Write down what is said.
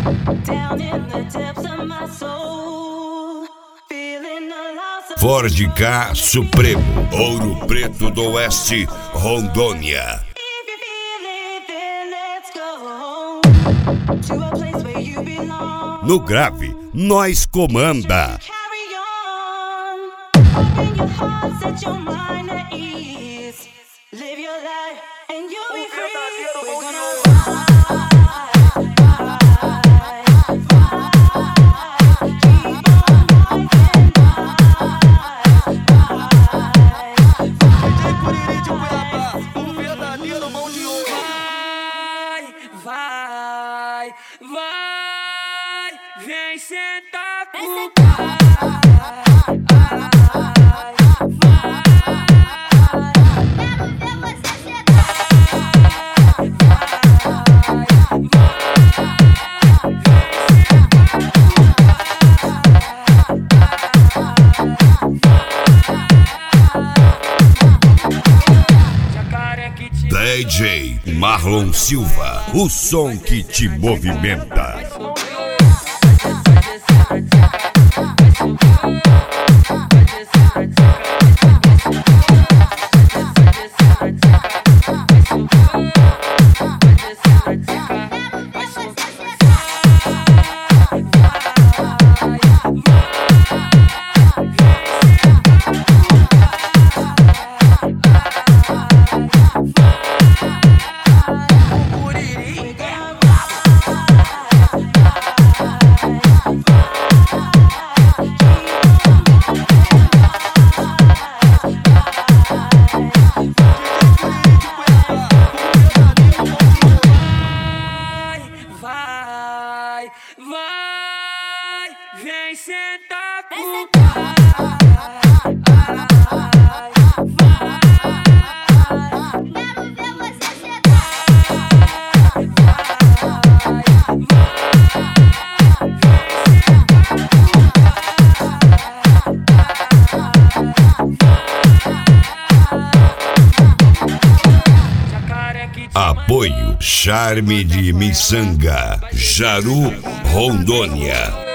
Ford K Supremo, Ouro Preto do Oeste, Rondônia. No grave, nós comanda. Vai, vem sentar com DJ Marlon Silva, o som que te movimenta. Vai, vem sentar com Apoio Charme de Miçanga, Jaru, Rondônia.